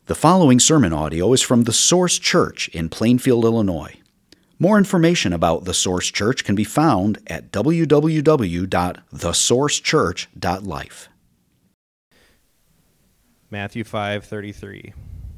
The following sermon audio is from The Source Church in Plainfield, Illinois. More information about The Source Church can be found at www.thesourcechurch.life. Matthew 5:33.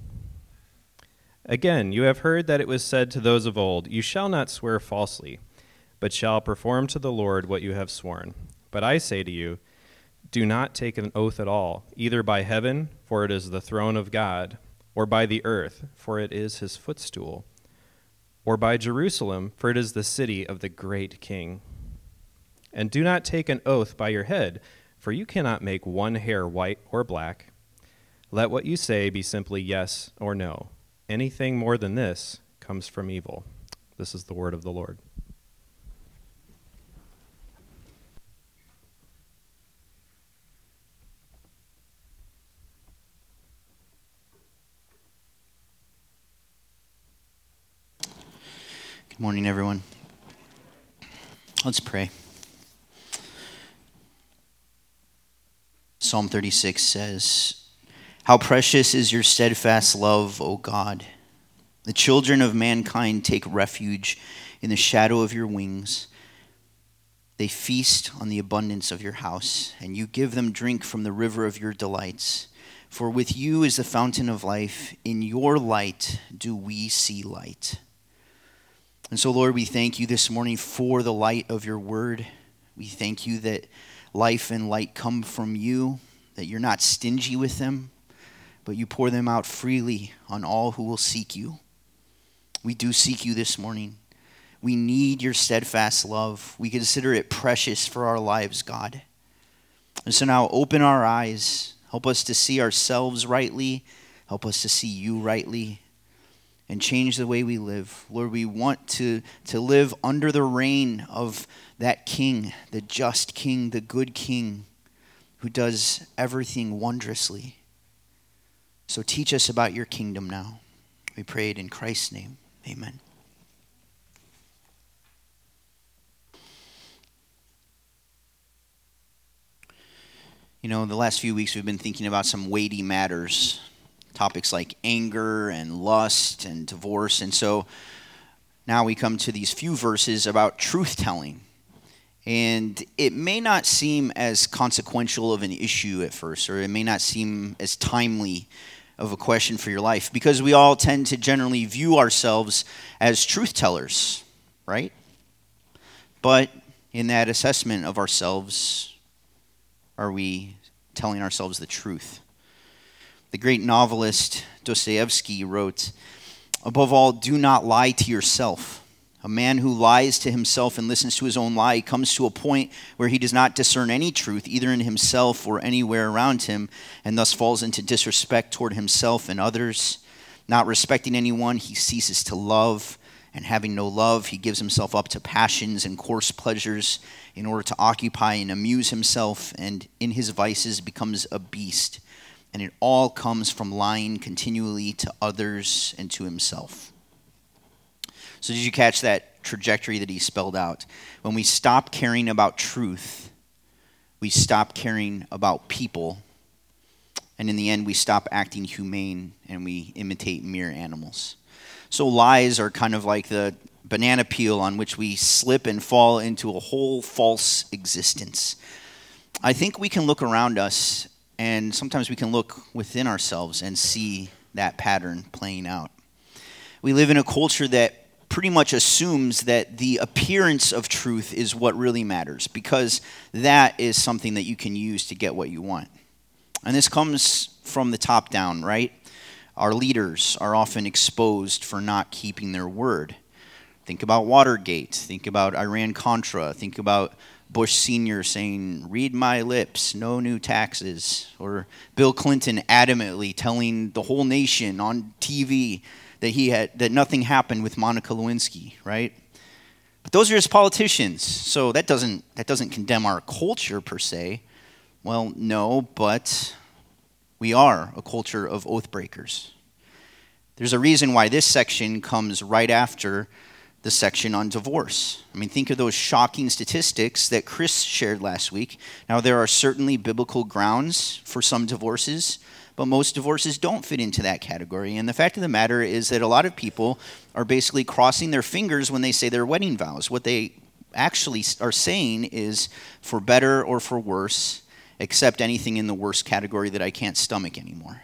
Again, you have heard that it was said to those of old, "You shall not swear falsely, but shall perform to the Lord what you have sworn." But I say to you, do not take an oath at all, either by heaven, for it is the throne of God, or by the earth, for it is his footstool, or by Jerusalem, for it is the city of the great King. And do not take an oath by your head, for you cannot make one hair white or black. Let what you say be simply yes or no. Anything more than this comes from evil. This is the word of the Lord. Good morning, everyone. Let's pray. Psalm 36 says, "How precious is your steadfast love, O God! The children of mankind take refuge in the shadow of your wings. They feast on the abundance of your house, and you give them drink from the river of your delights. For with you is the fountain of life. In your light do we see light." And so, Lord, we thank you this morning for the light of your word. We thank you that life and light come from you, that you're not stingy with them, but you pour them out freely on all who will seek you. We do seek you this morning. We need your steadfast love. We consider it precious for our lives, God. And so now open our eyes. Help us to see ourselves rightly. Help us to see you rightly. And change the way we live. Lord, we want to live under the reign of that King, the just King, the good King, who does everything wondrously. So teach us about your kingdom now. We pray it in Christ's name. Amen. You know, the last few weeks we've been thinking about some weighty matters. Topics like anger and lust and divorce. And so now we come to these few verses about truth-telling. And it may not seem as consequential of an issue at first, or it may not seem as timely of a question for your life, because we all tend to generally view ourselves as truth-tellers, right? But in that assessment of ourselves, are we telling ourselves the truth? The great novelist Dostoevsky wrote, "Above all, do not lie to yourself. A man who lies to himself and listens to his own lie comes to a point where he does not discern any truth, either in himself or anywhere around him, and thus falls into disrespect toward himself and others. Not respecting anyone, he ceases to love, and having no love, he gives himself up to passions and coarse pleasures in order to occupy and amuse himself, and in his vices becomes a beast. And it all comes from lying continually to others and to himself." So did you catch that trajectory that he spelled out? When we stop caring about truth, we stop caring about people, and in the end we stop acting humane and we imitate mere animals. So lies are kind of like the banana peel on which we slip and fall into a whole false existence. I think we can look around us, and sometimes we can look within ourselves and see that pattern playing out. We live in a culture that pretty much assumes that the appearance of truth is what really matters, because that is something that you can use to get what you want. And this comes from the top down, right? Our leaders are often exposed for not keeping their word. Think about Watergate. Think about Iran-Contra. Think about Bush Sr. saying, "Read my lips, no new taxes." Or Bill Clinton adamantly telling the whole nation on TV that nothing happened with Monica Lewinsky, right? But those are just politicians, so that doesn't condemn our culture per se. Well, no, but we are a culture of oath breakers. There's a reason why this section comes right after the section on divorce. I mean, think of those shocking statistics that Chris shared last week. Now, there are certainly biblical grounds for some divorces, but most divorces don't fit into that category. And the fact of the matter is that a lot of people are basically crossing their fingers when they say their wedding vows. What they actually are saying is, for better or for worse, accept anything in the worst category that I can't stomach anymore.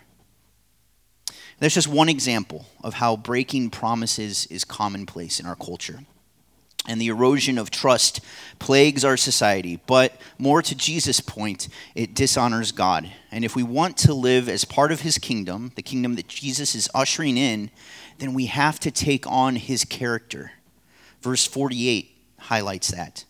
That's just one example of how breaking promises is commonplace in our culture. And the erosion of trust plagues our society. But more to Jesus' point, it dishonors God. And if we want to live as part of his kingdom, the kingdom that Jesus is ushering in, then we have to take on his character. Verse 48 highlights that.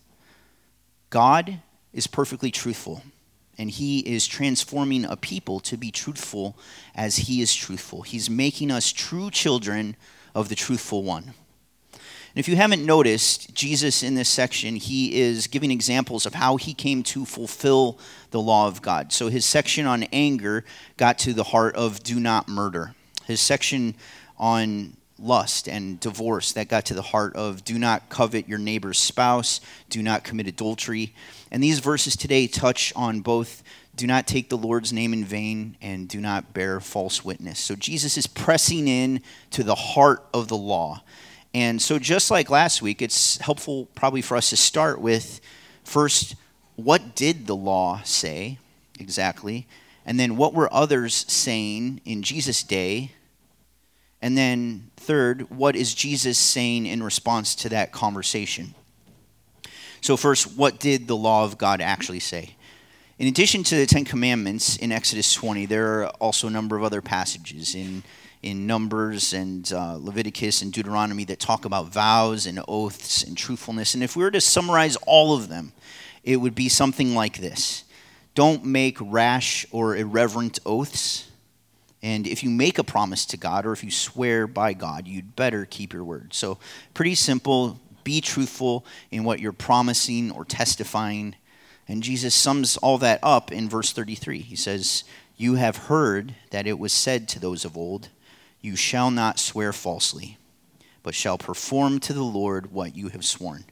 God is perfectly truthful, and he is transforming a people to be truthful as he is truthful. He's making us true children of the truthful one. And if you haven't noticed, Jesus in this section, he is giving examples of how he came to fulfill the law of God. So his section on anger got to the heart of do not murder. His section on lust and divorce, that got to the heart of do not covet your neighbor's spouse, do not commit adultery. And these verses today touch on both do not take the Lord's name in vain and do not bear false witness. So Jesus is pressing in to the heart of the law. And so just like last week, it's helpful probably for us to start with first, what did the law say exactly? And then what were others saying in Jesus' day? And then third, what is Jesus saying in response to that conversation? So first, what did the law of God actually say? In addition to the Ten Commandments in Exodus 20, there are also a number of other passages in Numbers and Leviticus and Deuteronomy that talk about vows and oaths and truthfulness. And if we were to summarize all of them, it would be something like this. Don't make rash or irreverent oaths. And if you make a promise to God or if you swear by God, you'd better keep your word. So pretty simple. Be truthful in what you're promising or testifying. And Jesus sums all that up in verse 33. He says, you have heard that it was said to those of old, you shall not swear falsely, but shall perform to the Lord what you have sworn.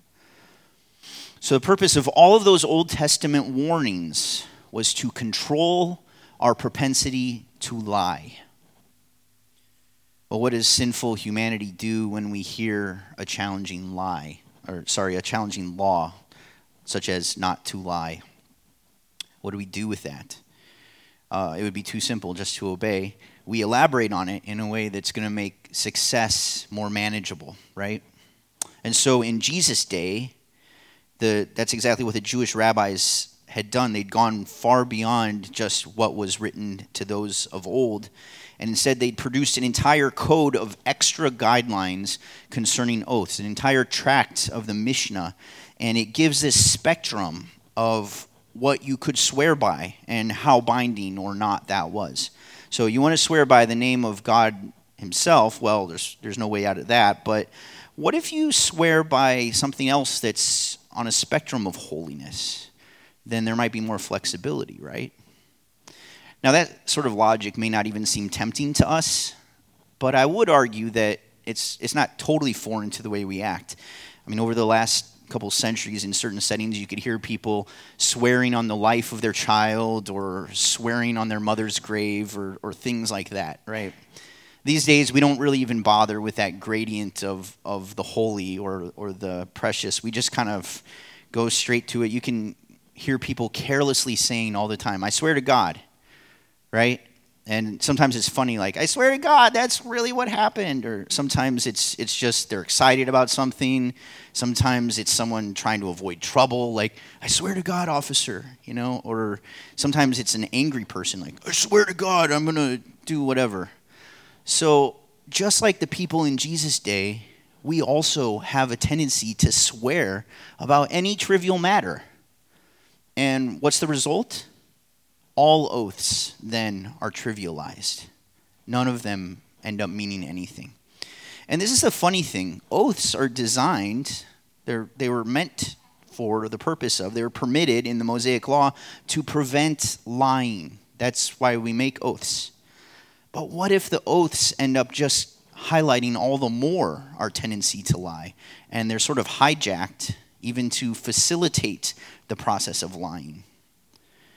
So the purpose of all of those Old Testament warnings was to control our propensity to lie. Well, what does sinful humanity do when we hear a challenging law, such as not to lie? What do we do with that? It would be too simple just to obey. We elaborate on it in a way that's going to make success more manageable, right? And so in Jesus' day, that's exactly what the Jewish rabbis had done. They'd gone far beyond just what was written to those of old, and instead they'd produced an entire code of extra guidelines concerning oaths, an entire tract of the Mishnah, and it gives this spectrum of what you could swear by and how binding or not that was. So you want to swear by the name of God himself, well, there's no way out of that, but what if you swear by something else that's on a spectrum of holiness? Then there might be more flexibility, right? Now that sort of logic may not even seem tempting to us, but I would argue that it's not totally foreign to the way we act. I mean, over the last couple centuries in certain settings, you could hear people swearing on the life of their child or swearing on their mother's grave or things like that, right? These days, we don't really even bother with that gradient of the holy or the precious. We just kind of go straight to it. You can hear people carelessly saying all the time, I swear to God, right? And sometimes it's funny, like, I swear to God, that's really what happened. Or sometimes it's just they're excited about something. Sometimes it's someone trying to avoid trouble, like, I swear to God, officer, you know. Or sometimes it's an angry person, like, I swear to God, I'm going to do whatever. So just like the people in Jesus' day, we also have a tendency to swear about any trivial matter. And what's the result? All oaths then are trivialized. None of them end up meaning anything. And this is the funny thing. Oaths are designed, they were meant for the purpose of, they were permitted in the Mosaic Law to prevent lying. That's why we make oaths. But what if the oaths end up just highlighting all the more our tendency to lie? And they're sort of hijacked even to facilitate the process of lying.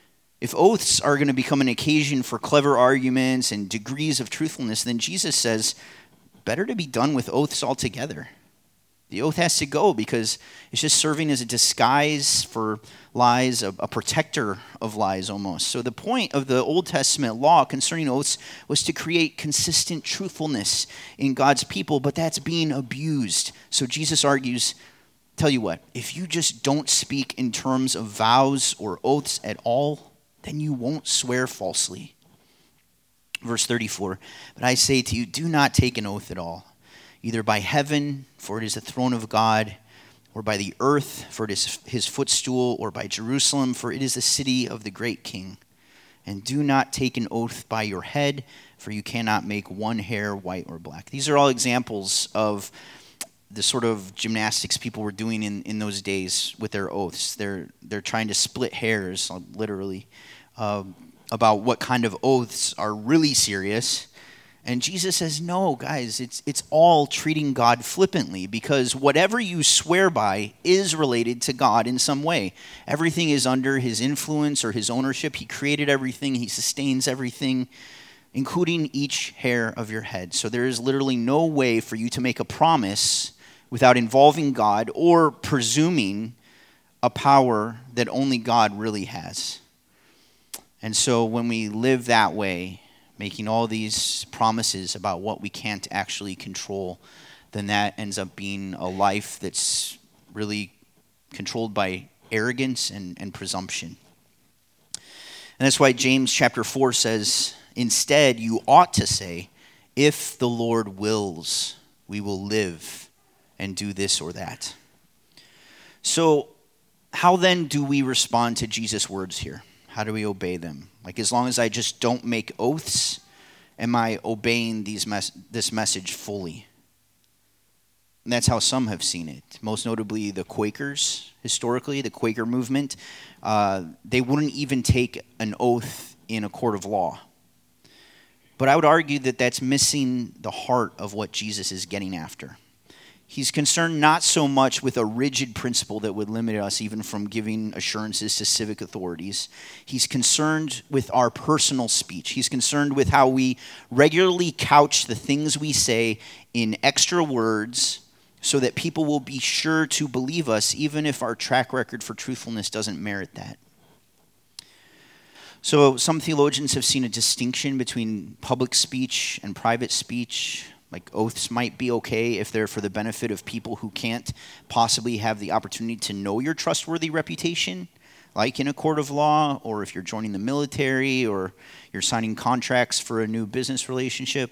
If oaths are going to become an occasion for clever arguments and degrees of truthfulness, then Jesus says, better to be done with oaths altogether. The oath has to go because it's just serving as a disguise for lies, a protector of lies almost. So the point of the Old Testament law concerning oaths was to create consistent truthfulness in God's people, but that's being abused. So Jesus argues, tell you what, if you just don't speak in terms of vows or oaths at all, then you won't swear falsely. Verse 34, but I say to you, do not take an oath at all, either by heaven, for it is the throne of God, or by the earth, for it is his footstool, or by Jerusalem, for it is the city of the great king. And do not take an oath by your head, for you cannot make one hair white or black. These are all examples of the sort of gymnastics people were doing in those days with their oaths. They're trying to split hairs, literally, about what kind of oaths are really serious. And Jesus says, no, guys, it's all treating God flippantly, because whatever you swear by is related to God in some way. Everything is under his influence or his ownership. He created everything. He sustains everything, including each hair of your head. So there is literally no way for you to make a promise without involving God or presuming a power that only God really has. And so when we live that way, making all these promises about what we can't actually control, then that ends up being a life that's really controlled by arrogance and presumption. And that's why James chapter 4 says, instead, you ought to say, if the Lord wills, we will live and do this or that. So how then do we respond to Jesus' words here? How do we obey them? Like, as long as I just don't make oaths, am I obeying this message fully? And that's how some have seen it. Most notably the Quakers, historically, the Quaker movement. They wouldn't even take an oath in a court of law. But I would argue that that's missing the heart of what Jesus is getting after. He's concerned not so much with a rigid principle that would limit us even from giving assurances to civic authorities. He's concerned with our personal speech. He's concerned with how we regularly couch the things we say in extra words so that people will be sure to believe us, even if our track record for truthfulness doesn't merit that. So some theologians have seen a distinction between public speech and private speech. Like, oaths might be okay if they're for the benefit of people who can't possibly have the opportunity to know your trustworthy reputation, like in a court of law, or if you're joining the military, or you're signing contracts for a new business relationship.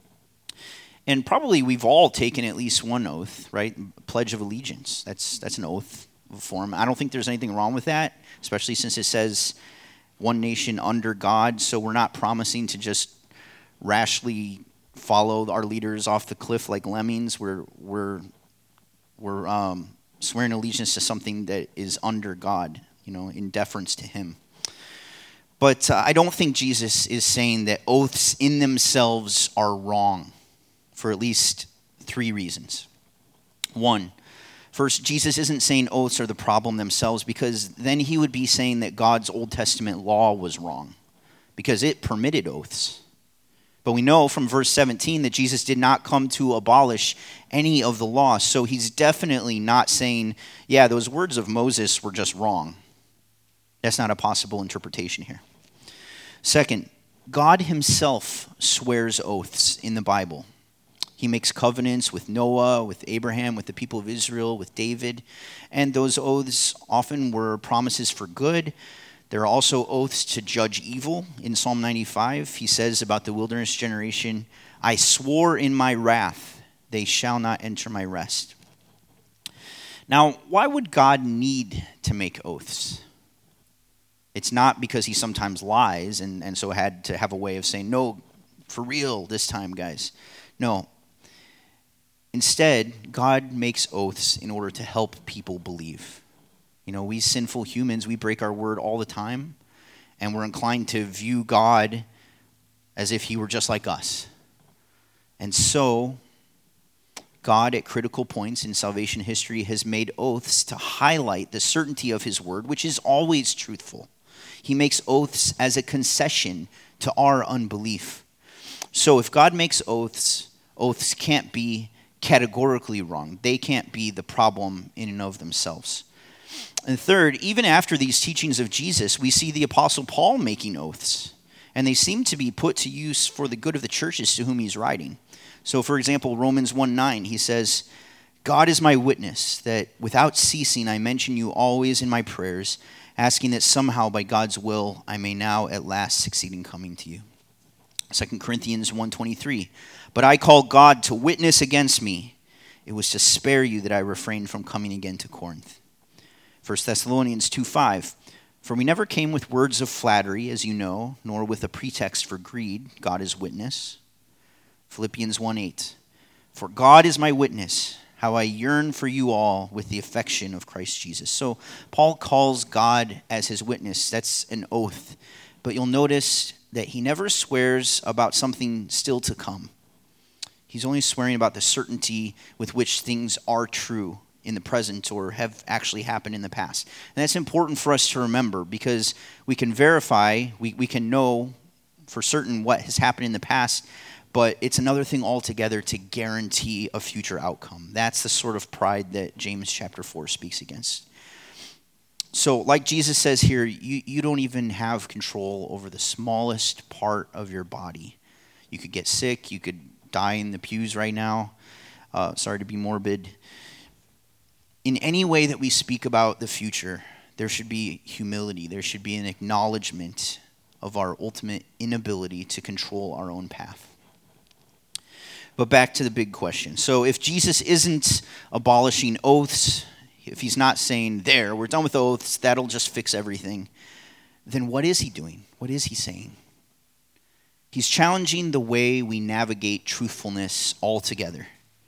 And probably we've all taken at least one oath, right? Pledge of allegiance. That's an oath form. I don't think there's anything wrong with that, especially since it says one nation under God. So we're not promising to just rashly follow our leaders off the cliff like lemmings. We're swearing allegiance to something that is under God, in deference to him. But I don't think Jesus is saying that oaths in themselves are wrong for at least 3 reasons. First, Jesus isn't saying oaths are the problem themselves, because then he would be saying that God's Old Testament law was wrong because it permitted oaths. But we know from verse 17 that Jesus did not come to abolish any of the law. So he's definitely not saying, yeah, those words of Moses were just wrong. That's not a possible interpretation here. Second, God himself swears oaths in the Bible. He makes covenants with Noah, with Abraham, with the people of Israel, with David. And those oaths often were promises for good. There are also oaths to judge evil. In Psalm 95, he says about the wilderness generation, I swore in my wrath, they shall not enter my rest. Now, why would God need to make oaths? It's not because he sometimes lies and so had to have a way of saying, no, for real this time, guys. No. Instead, God makes oaths in order to help people believe. We sinful humans, we break our word all the time, and we're inclined to view God as if he were just like us. And so, God, at critical points in salvation history, has made oaths to highlight the certainty of his word, which is always truthful. He makes oaths as a concession to our unbelief. So if God makes oaths, oaths can't be categorically wrong. They can't be the problem in and of themselves. And third, even after these teachings of Jesus, we see the Apostle Paul making oaths, and they seem to be put to use for the good of the churches to whom he's writing. So, for example, Romans 1:9, he says, God is my witness that without ceasing I mention you always in my prayers, asking that somehow by God's will I may now at last succeed in coming to you. 2 Corinthians 1:23, but I call God to witness against me. It was to spare you that I refrained from coming again to Corinth. 1 Thessalonians 2:5, for we never came with words of flattery, as you know, nor with a pretext for greed. God is witness. Philippians 1:8, for God is my witness, how I yearn for you all with the affection of Christ Jesus. So Paul calls God as his witness. That's an oath. But you'll notice that he never swears about something still to come. He's only swearing about the certainty with which things are true in the present or have actually happened in the past. And that's important for us to remember because we can verify, we can know for certain what has happened in the past, but it's another thing altogether to guarantee a future outcome. That's the sort of pride that James chapter 4 speaks against. So like Jesus says here, you don't even have control over the smallest part of your body. You could get sick, you could die in the pews right now. Sorry to be morbid. In any way that we speak about the future, there should be humility. There should be an acknowledgement of our ultimate inability to control our own path. But back to the big question. So if Jesus isn't abolishing oaths, if he's not saying, there, we're done with oaths, that'll just fix everything, then what is he doing? What is he saying? He's challenging the way we navigate truthfulness altogether.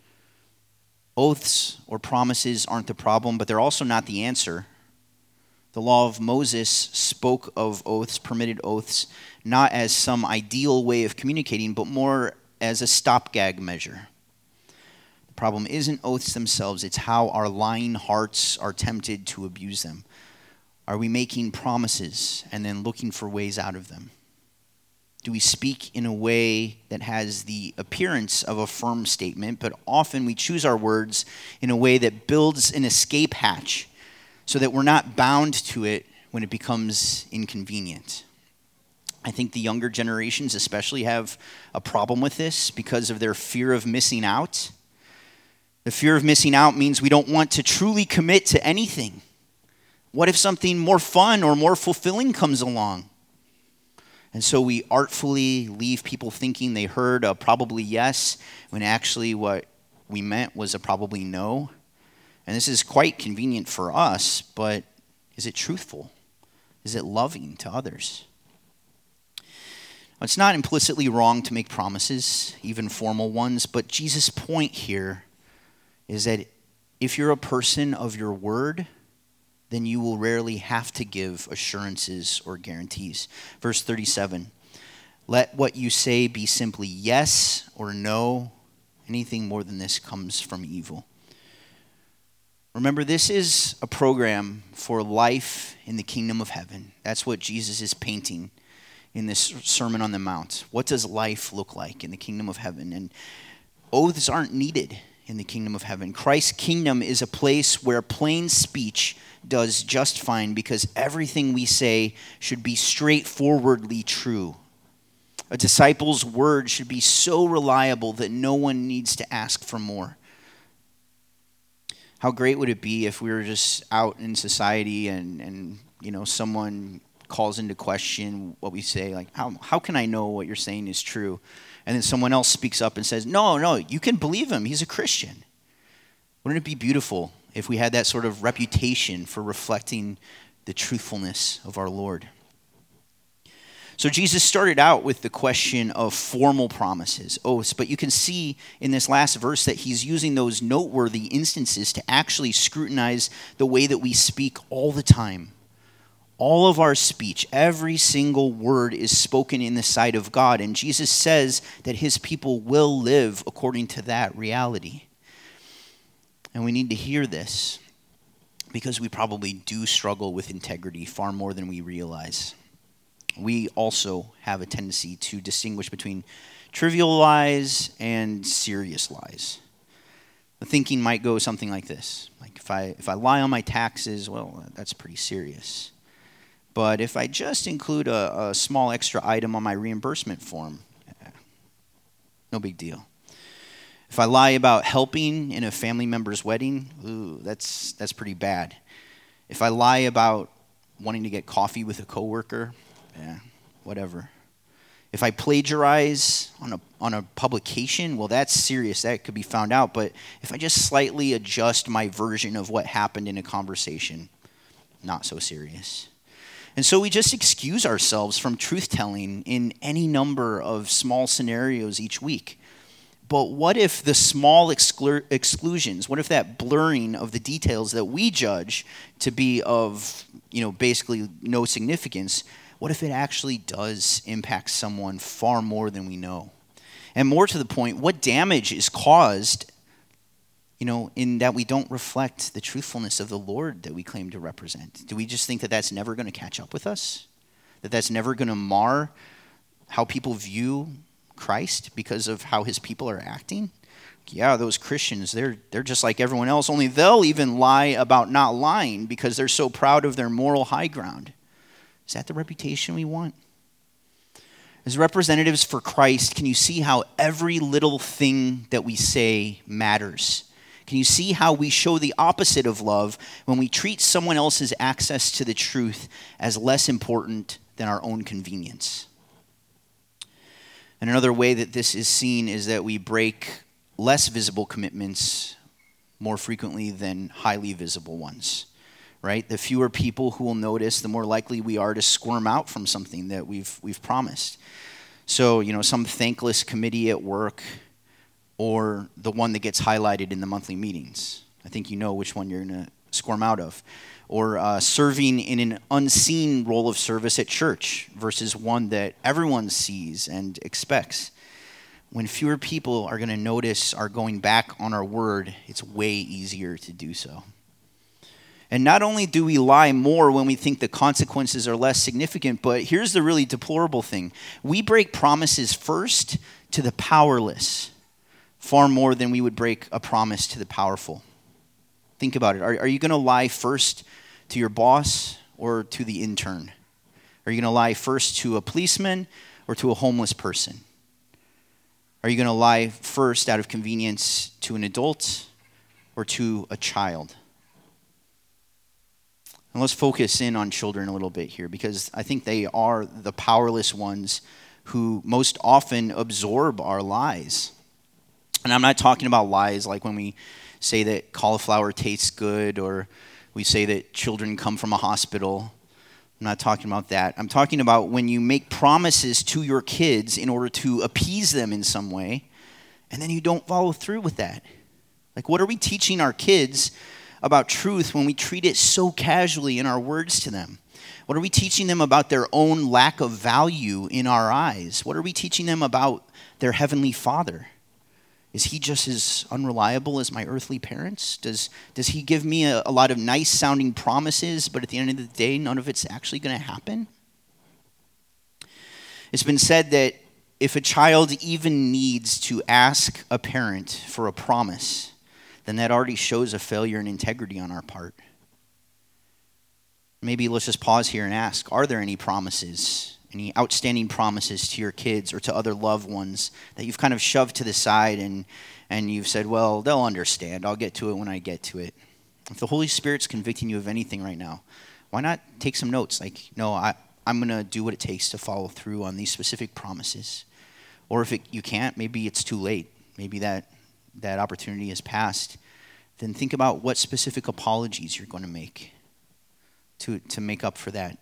Oaths or promises aren't the problem, but they're also not the answer. The law of Moses spoke of oaths, permitted oaths, not as some ideal way of communicating, but more as a stopgap measure. The problem isn't oaths themselves, it's how our lying hearts are tempted to abuse them. Are we making promises and then looking for ways out of them? Do we speak in a way that has the appearance of a firm statement, but often we choose our words in a way that builds an escape hatch so that we're not bound to it when it becomes inconvenient? I think the younger generations especially have a problem with this because of their fear of missing out. The fear of missing out means we don't want to truly commit to anything. What if something more fun or more fulfilling comes along? And so we artfully leave people thinking they heard a probably yes, when actually what we meant was a probably no. And this is quite convenient for us, but is it truthful? Is it loving to others? It's not implicitly wrong to make promises, even formal ones, but Jesus' point here is that if you're a person of your word, then you will rarely have to give assurances or guarantees. Verse 37, let what you say be simply yes or no. Anything more than this comes from evil. Remember, this is a program for life in the kingdom of heaven. That's what Jesus is painting in this Sermon on the Mount. What does life look like in the kingdom of heaven? And oaths aren't needed in the kingdom of heaven. Christ's kingdom is a place where plain speech does just fine because everything we say should be straightforwardly true. A disciple's word should be so reliable that no one needs to ask for more. How great would it be if we were just out in society and someone calls into question what we say, like, how can I know what you're saying is true? And then someone else speaks up and says, no, you can believe him. He's a Christian. Wouldn't it be beautiful if we had that sort of reputation for reflecting the truthfulness of our Lord? So Jesus started out with the question of formal promises, oaths, but you can see in this last verse that he's using those noteworthy instances to actually scrutinize the way that we speak all the time. All of our speech, every single word is spoken in the sight of God, and Jesus says that his people will live according to that reality. And we need to hear this because we probably do struggle with integrity far more than we realize. we also have a tendency to distinguish between trivial lies and serious lies. The thinking might go something like this. Like if I lie on my taxes, well, that's pretty serious. But if I just include a small extra item on my reimbursement form, no big deal. If I lie about helping in a family member's wedding, ooh, that's pretty bad. If I lie about wanting to get coffee with a coworker, whatever. If I plagiarize on a publication, well, that's serious. That could be found out. But if I just slightly adjust my version of what happened in a conversation, not so serious. And so we just excuse ourselves from truth-telling in any number of small scenarios each week. But what if the small exclusions, what if that blurring of the details that we judge to be of, basically no significance, what if it actually does impact someone far more than we know? And more to the point, what damage is caused, in that we don't reflect the truthfulness of the Lord that we claim to represent? Do we just think that that's never going to catch up with us? That that's never going to mar how people view Christ because of how his people are acting? Yeah, those Christians, they're just like everyone else, only they'll even lie about not lying because they're so proud of their moral high ground. Is that the reputation we want? As representatives for Christ, can you see how every little thing that we say matters? Can you see how we show the opposite of love when we treat someone else's access to the truth as less important than our own convenience? And another way that this is seen is that we break less visible commitments more frequently than highly visible ones, right? The fewer people who will notice, the more likely we are to squirm out from something that we've promised. So, some thankless committee at work, or the one that gets highlighted in the monthly meetings. I think you know which one you're going to squirm out of. Or serving in an unseen role of service at church versus one that everyone sees and expects. When fewer people are going to notice our going back on our word, it's way easier to do so. And not only do we lie more when we think the consequences are less significant, but here's the really deplorable thing. We break promises first to the powerless far more than we would break a promise to the powerful. Think about it. Are you going to lie first to your boss or to the intern? Are you going to lie first to a policeman or to a homeless person? Are you going to lie first out of convenience to an adult or to a child? And let's focus in on children a little bit here, because I think they are the powerless ones who most often absorb our lies. And I'm not talking about lies like when we say that cauliflower tastes good, or we say that children come from a hospital. I'm not talking about that. I'm talking about when you make promises to your kids in order to appease them in some way, and then you don't follow through with that. Like, what are we teaching our kids about truth when we treat it so casually in our words to them? What are we teaching them about their own lack of value in our eyes? What are we teaching them about their Heavenly Father? Is he just as unreliable as my earthly parents? Does he give me a lot of nice sounding promises, but at the end of the day, none of it's actually going to happen? It's been said that if a child even needs to ask a parent for a promise, then that already shows a failure in integrity on our part. Maybe let's just pause here and ask, are there any promises, any outstanding promises to your kids or to other loved ones that you've kind of shoved to the side and you've said, well, they'll understand. I'll get to it when I get to it. If the Holy Spirit's convicting you of anything right now, why not take some notes? Like, no, I'm going to do what it takes to follow through on these specific promises. Or if you can't, maybe it's too late. Maybe that opportunity has passed. Then think about what specific apologies you're going to make to make up for that.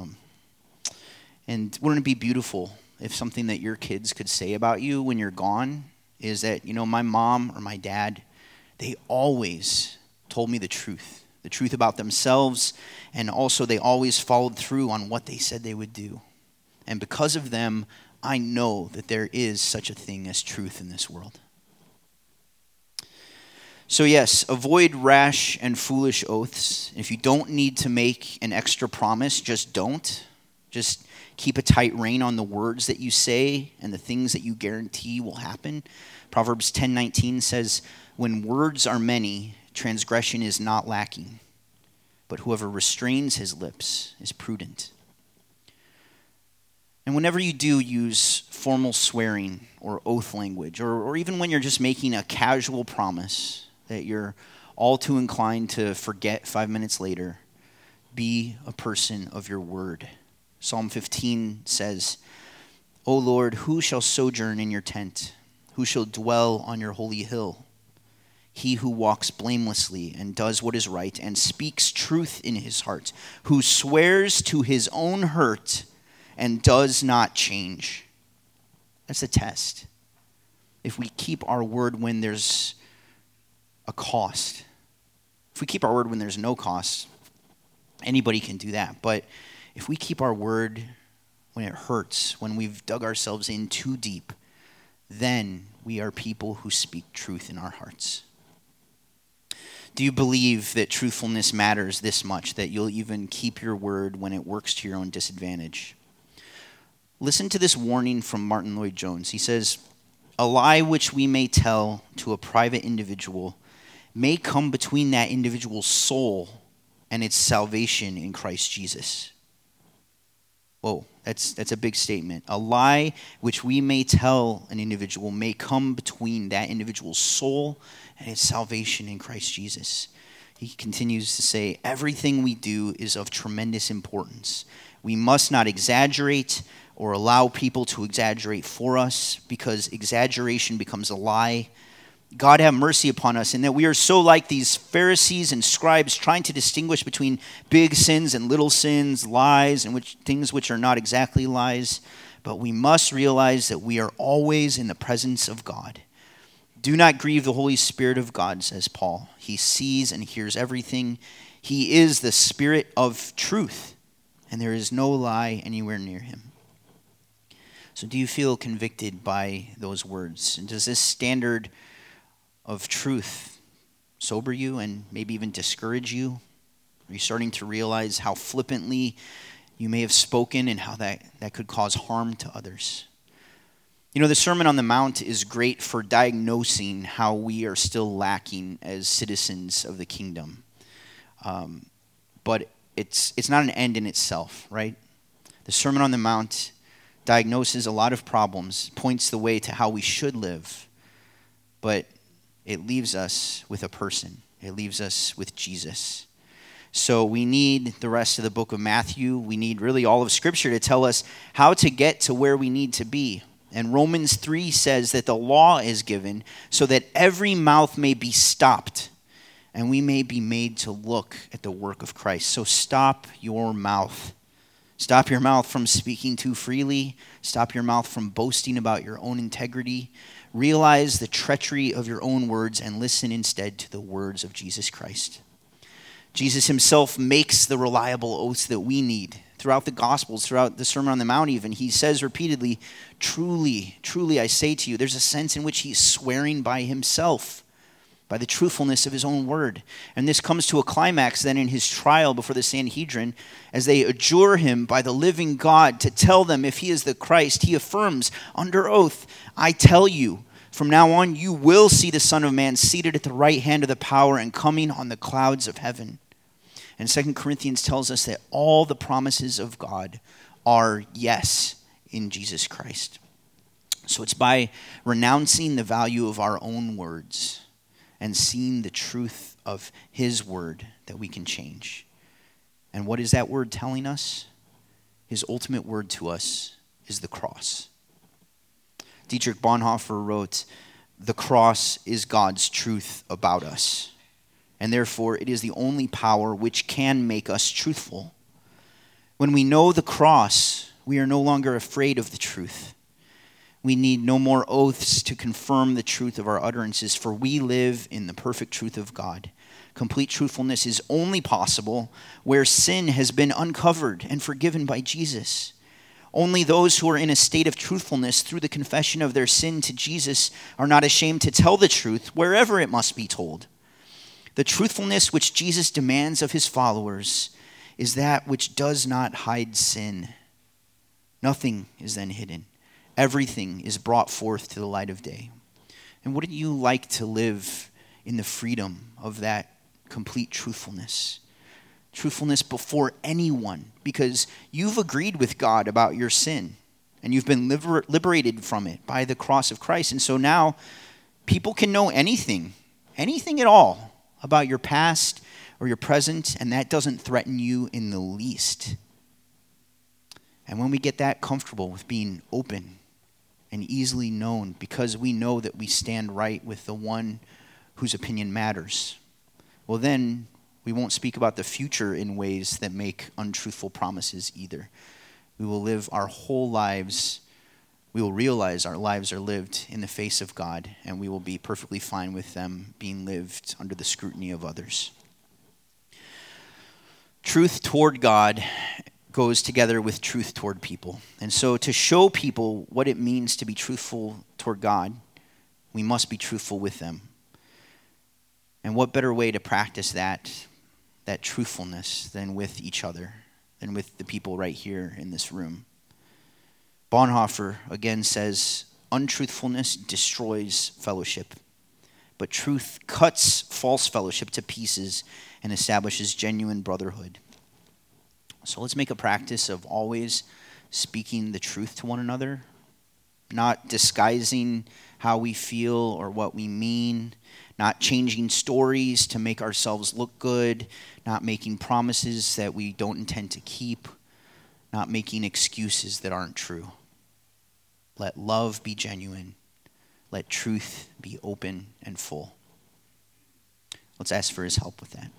And wouldn't it be beautiful if something that your kids could say about you when you're gone is that, my mom or my dad, they always told me the truth about themselves, and also they always followed through on what they said they would do. And because of them, I know that there is such a thing as truth in this world. So yes, avoid rash and foolish oaths. If you don't need to make an extra promise, just don't. Just keep a tight rein on the words that you say and the things that you guarantee will happen. Proverbs 10:19 says, when words are many, transgression is not lacking, but whoever restrains his lips is prudent. And whenever you do use formal swearing or oath language, or even when you're just making a casual promise that you're all too inclined to forget 5 minutes later, be a person of your word. Psalm 15 says, O Lord, who shall sojourn in your tent? Who shall dwell on your holy hill? He who walks blamelessly and does what is right and speaks truth in his heart, who swears to his own hurt and does not change. That's a test. If we keep our word when there's a cost. If we keep our word when there's no cost, anybody can do that. But if we keep our word when it hurts, when we've dug ourselves in too deep, then we are people who speak truth in our hearts. Do you believe that truthfulness matters this much, that you'll even keep your word when it works to your own disadvantage? Listen to this warning from Martin Lloyd-Jones. He says, a lie which we may tell to a private individual may come between that individual's soul and its salvation in Christ Jesus. Whoa, that's a big statement. A lie which we may tell an individual may come between that individual's soul and its salvation in Christ Jesus. He continues to say, everything we do is of tremendous importance. We must not exaggerate or allow people to exaggerate for us, because exaggeration becomes a lie. God have mercy upon us in that we are so like these Pharisees and scribes, trying to distinguish between big sins and little sins, lies and things which are not exactly lies. But we must realize that we are always in the presence of God. Do not grieve the Holy Spirit of God, says Paul. He sees and hears everything. He is the Spirit of truth, and there is no lie anywhere near him. So do you feel convicted by those words? And does this standard of truth sober you and maybe even discourage you? Are you starting to realize how flippantly you may have spoken and how that could cause harm to others? You know, the Sermon on the Mount is great for diagnosing how we are still lacking as citizens of the kingdom. But it's not an end in itself, right? The Sermon on the Mount diagnoses a lot of problems, points the way to how we should live, but it leaves us with a person. It leaves us with Jesus. So we need the rest of the book of Matthew. We need really all of Scripture to tell us how to get to where we need to be. And Romans 3 says that the law is given so that every mouth may be stopped and we may be made to look at the work of Christ. So stop your mouth. Stop your mouth from speaking too freely. Stop your mouth from boasting about your own integrity. Realize the treachery of your own words and listen instead to the words of Jesus Christ. Jesus himself makes the reliable oaths that we need. Throughout the Gospels, throughout the Sermon on the Mount even, he says repeatedly, truly, truly I say to you, there's a sense in which he's swearing by himself, by the truthfulness of his own word. And this comes to a climax then in his trial before the Sanhedrin, as they adjure him by the living God to tell them if he is the Christ. He affirms under oath, I tell you, from now on you will see the Son of Man seated at the right hand of the power and coming on the clouds of heaven. And 2 Corinthians tells us that all the promises of God are yes in Jesus Christ. So it's by renouncing the value of our own words and seeing the truth of his word that we can change. And what is that word telling us? His ultimate word to us is the cross. Dietrich Bonhoeffer wrote, the cross is God's truth about us, and therefore it is the only power which can make us truthful. When we know the cross, we are no longer afraid of the truth. We need no more oaths to confirm the truth of our utterances, for we live in the perfect truth of God. Complete truthfulness is only possible where sin has been uncovered and forgiven by Jesus. Only those who are in a state of truthfulness through the confession of their sin to Jesus are not ashamed to tell the truth wherever it must be told. The truthfulness which Jesus demands of his followers is that which does not hide sin. Nothing is then hidden. Everything is brought forth to the light of day. And wouldn't you like to live in the freedom of that complete truthfulness? Truthfulness before anyone, because you've agreed with God about your sin, and you've been liberated from it by the cross of Christ. And so now people can know anything at all about your past or your present, and that doesn't threaten you in the least. And when we get that comfortable with being open and easily known, because we know that we stand right with the one whose opinion matters, well then we won't speak about the future in ways that make untruthful promises either. We will live our whole lives, we will realize our lives are lived in the face of God, and we will be perfectly fine with them being lived under the scrutiny of others. Truth toward God goes together with truth toward people. And so to show people what it means to be truthful toward God, we must be truthful with them. And what better way to practice that truthfulness than with each other, than with the people right here in this room? Bonhoeffer again says, untruthfulness destroys fellowship, but truth cuts false fellowship to pieces and establishes genuine brotherhood. So let's make a practice of always speaking the truth to one another, not disguising how we feel or what we mean, not changing stories to make ourselves look good, not making promises that we don't intend to keep, not making excuses that aren't true. Let love be genuine. Let truth be open and full. Let's ask for his help with that.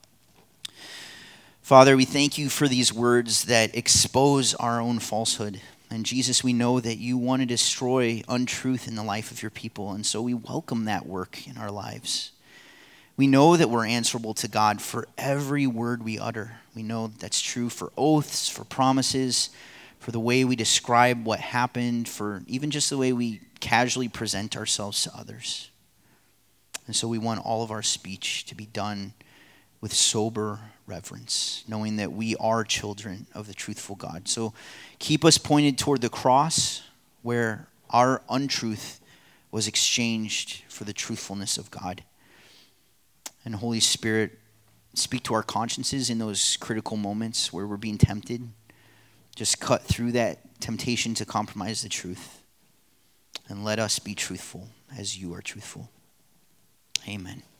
Father, we thank you for these words that expose our own falsehood. And Jesus, we know that you want to destroy untruth in the life of your people, and so we welcome that work in our lives. We know that we're answerable to God for every word we utter. We know that's true for oaths, for promises, for the way we describe what happened, for even just the way we casually present ourselves to others. And so we want all of our speech to be done with sober reverence, knowing that we are children of the truthful God. So keep us pointed toward the cross, where our untruth was exchanged for the truthfulness of God. And Holy Spirit, speak to our consciences in those critical moments where we're being tempted. Just cut through that temptation to compromise the truth. And let us be truthful as you are truthful. Amen.